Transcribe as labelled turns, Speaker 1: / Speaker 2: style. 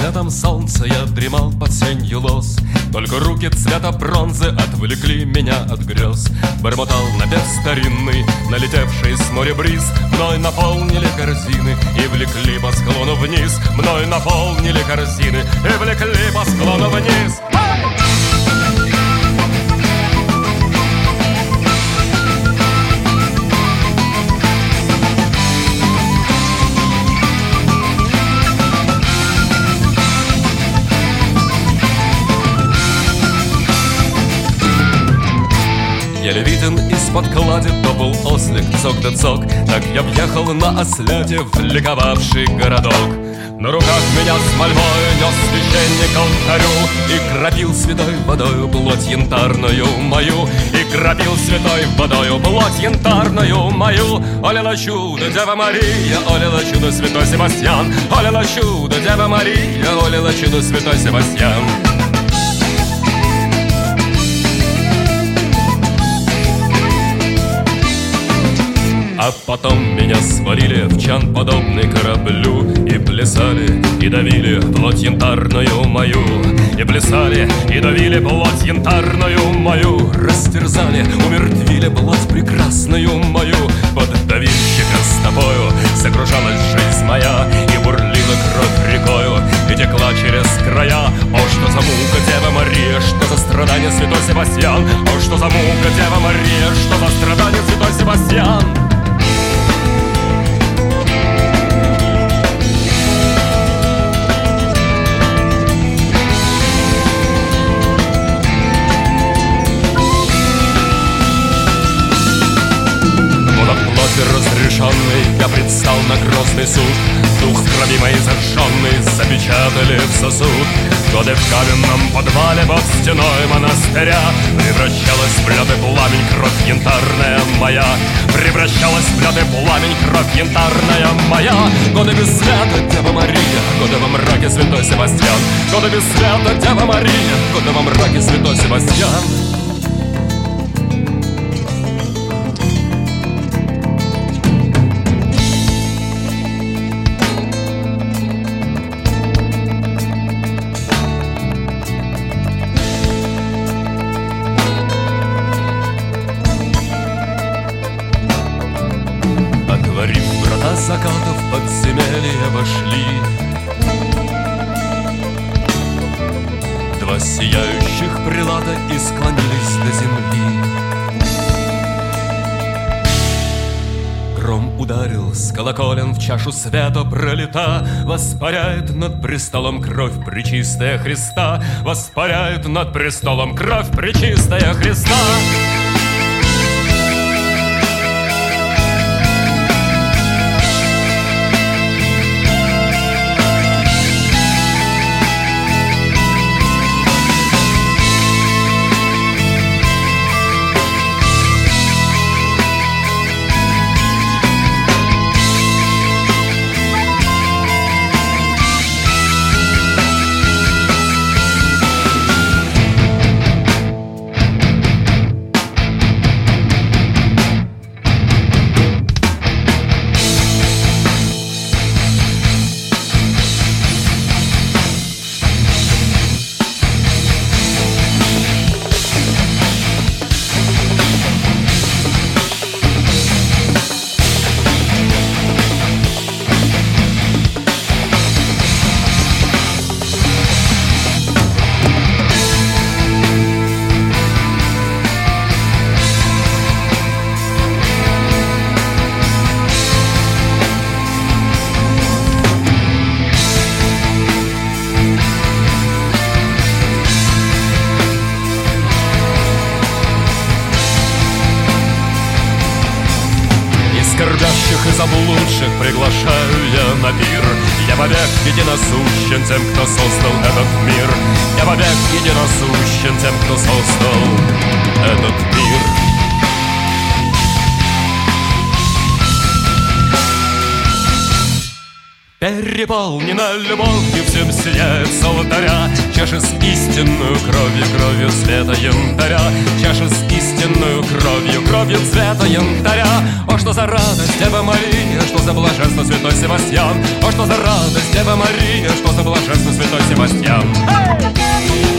Speaker 1: светом солнца я дремал под сенью лоз. Только руки цвета бронзы отвлекли меня от грез. Бормотал напев старинный, налетевший с моря бриз. Мной наполнили корзины и влекли по склону вниз. Мной наполнили корзины и влекли по склону вниз. Еле виден из-под клади топал ослик, цок да цок. Так я въехал на осляде в ликовавший городок. На руках меня с мольбой нес священник к алтарю и кропил святой водою плоть янтарную мою. И кропил святой водою плоть янтарную мою. Оля чудо, Дева Мария, оля чудо, святой Себастьян. Оля чудо, Дева Мария, оля чудо, святой Себастьян. А потом меня свалили в чан, подобный кораблю. И плясали, и давили плоть янтарную мою. И плясали, и давили плоть янтарную мою. Растерзали, умертвили плоть прекрасную мою. Под давильщика стопою сокрушалась жизнь моя. И бурлила кровь рекою, и текла через края. О, что за мука, Дева Мария, что за страдание, святой Себастьян. О, что за мука, Дева Мария, что за страдание, святой Себастьян. Разрешенный, я предстал на грозный суд. Дух в крови моей зажженный запечатали в сосуд. Годы в каменном подвале под стеной монастыря превращалась в лед и пламень кровь янтарная моя. Превращалась в лед и пламень кровь янтарная моя. Годы без света, Дева Мария, годы во мраке, святой Себастьян. Годы без света, Дева Мария, годы во мраке, святой Себастьян. Закатов подземелья вошли два сияющих прилата и склонились до земли. Гром ударил с колоколен в чашу света пролита. Воспаряет над престолом кровь пречистая Христа. Воспаряет над престолом кровь пречистая Христа. Скорбящих и заблудших приглашаю я на пир. Я вовек единосущен тем, кто создал этот мир. Я вовек единосущен тем, кто создал этот мир. переполнена любовью, всем сияет с алтаря чаша с истинную кровью, кровью цвета янтаря, чаша с истинную кровью, кровью цвета янтаря. О, что за радость, Дева Мария, что за блаженство, святой Севастьян! О, что за радость, Дева Мария, что за блаженство, святой Севастьян!